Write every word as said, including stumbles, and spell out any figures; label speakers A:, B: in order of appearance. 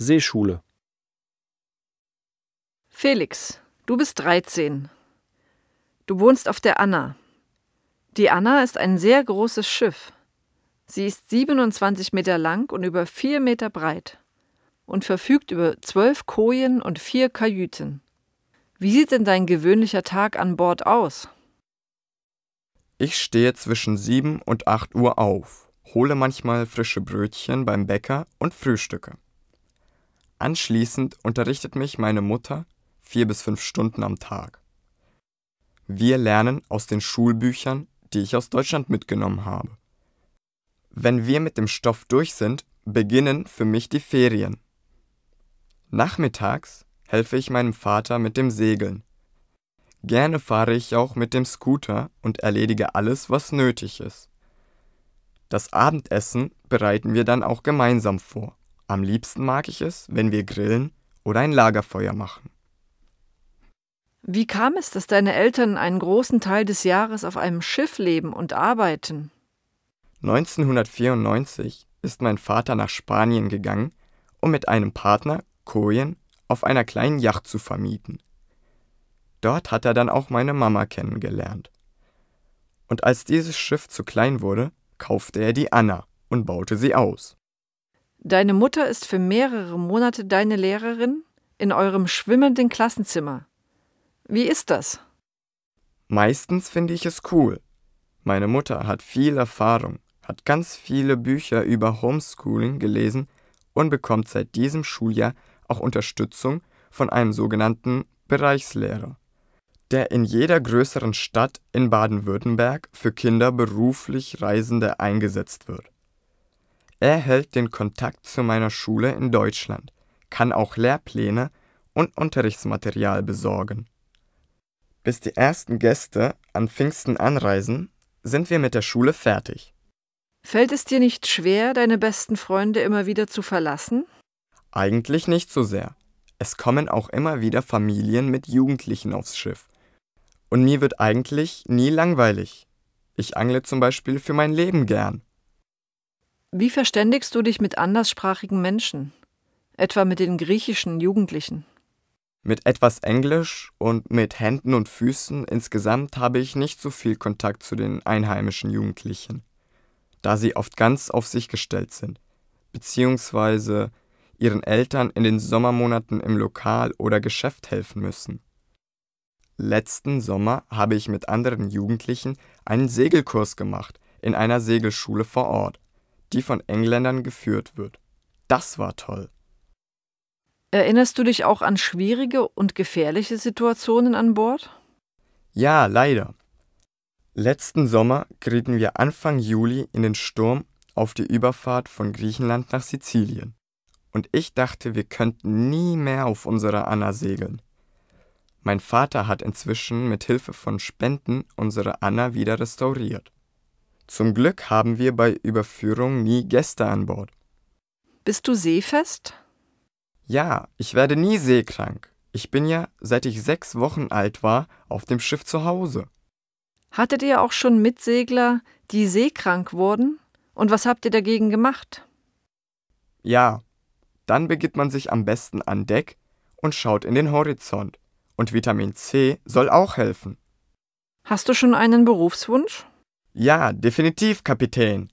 A: Seeschule.
B: Felix, du bist dreizehn. Du wohnst auf der Anna. Die Anna ist ein sehr großes Schiff. Sie ist siebenundzwanzig Meter lang und über vier Meter breit und verfügt über zwölf Kojen und vier Kajüten. Wie sieht denn dein gewöhnlicher Tag an Bord aus?
C: Ich stehe zwischen sieben und acht Uhr auf, hole manchmal frische Brötchen beim Bäcker und frühstücke. Anschließend unterrichtet mich meine Mutter vier bis fünf Stunden am Tag. Wir lernen aus den Schulbüchern, die ich aus Deutschland mitgenommen habe. Wenn wir mit dem Stoff durch sind, beginnen für mich die Ferien. Nachmittags helfe ich meinem Vater mit dem Segeln. Gerne fahre ich auch mit dem Scooter und erledige alles, was nötig ist. Das Abendessen bereiten wir dann auch gemeinsam vor. Am liebsten mag ich es, wenn wir grillen oder ein Lagerfeuer machen.
B: Wie kam es, dass deine Eltern einen großen Teil des Jahres auf einem Schiff leben und arbeiten?
C: neunzehnhundertvierundneunzig ist mein Vater nach Spanien gegangen, um mit einem Partner Kojen auf einer kleinen Yacht zu vermieten. Dort hat er dann auch meine Mama kennengelernt. Und als dieses Schiff zu klein wurde, kaufte er die Anna und baute sie aus.
B: Deine Mutter ist für mehrere Monate deine Lehrerin in eurem schwimmenden Klassenzimmer. Wie ist das?
C: Meistens finde ich es cool. Meine Mutter hat viel Erfahrung, hat ganz viele Bücher über Homeschooling gelesen und bekommt seit diesem Schuljahr auch Unterstützung von einem sogenannten Bereichslehrer, der in jeder größeren Stadt in Baden-Württemberg für Kinder beruflich Reisende eingesetzt wird. Er hält den Kontakt zu meiner Schule in Deutschland, kann auch Lehrpläne und Unterrichtsmaterial besorgen. Bis die ersten Gäste an Pfingsten anreisen, sind wir mit der Schule fertig.
B: Fällt es dir nicht schwer, deine besten Freunde immer wieder zu verlassen?
C: Eigentlich nicht so sehr. Es kommen auch immer wieder Familien mit Jugendlichen aufs Schiff. Und mir wird eigentlich nie langweilig. Ich angle zum Beispiel für mein Leben gern.
B: Wie verständigst du dich mit anderssprachigen Menschen, etwa mit den griechischen Jugendlichen?
C: Mit etwas Englisch und mit Händen und Füßen insgesamt habe ich nicht so viel Kontakt zu den einheimischen Jugendlichen, da sie oft ganz auf sich gestellt sind, beziehungsweise ihren Eltern in den Sommermonaten im Lokal oder Geschäft helfen müssen. Letzten Sommer habe ich mit anderen Jugendlichen einen Segelkurs gemacht in einer Segelschule vor Ort, die von Engländern geführt wird. Das war toll.
B: Erinnerst du dich auch an schwierige und gefährliche Situationen an Bord?
C: Ja, leider. Letzten Sommer gerieten wir Anfang Juli in den Sturm auf die Überfahrt von Griechenland nach Sizilien. Und ich dachte, wir könnten nie mehr auf unserer Anna segeln. Mein Vater hat inzwischen mit Hilfe von Spenden unsere Anna wieder restauriert. Zum Glück haben wir bei Überführung nie Gäste an Bord.
B: Bist du seefest?
C: Ja, ich werde nie seekrank. Ich bin ja, seit ich sechs Wochen alt war, auf dem Schiff zu Hause.
B: Hattet ihr auch schon Mitsegler, die seekrank wurden? Und was habt ihr dagegen gemacht?
C: Ja, dann begibt man sich am besten an Deck und schaut in den Horizont. Und Vitamin C soll auch helfen.
B: Hast du schon einen Berufswunsch?
C: Ja, definitiv, Kapitän.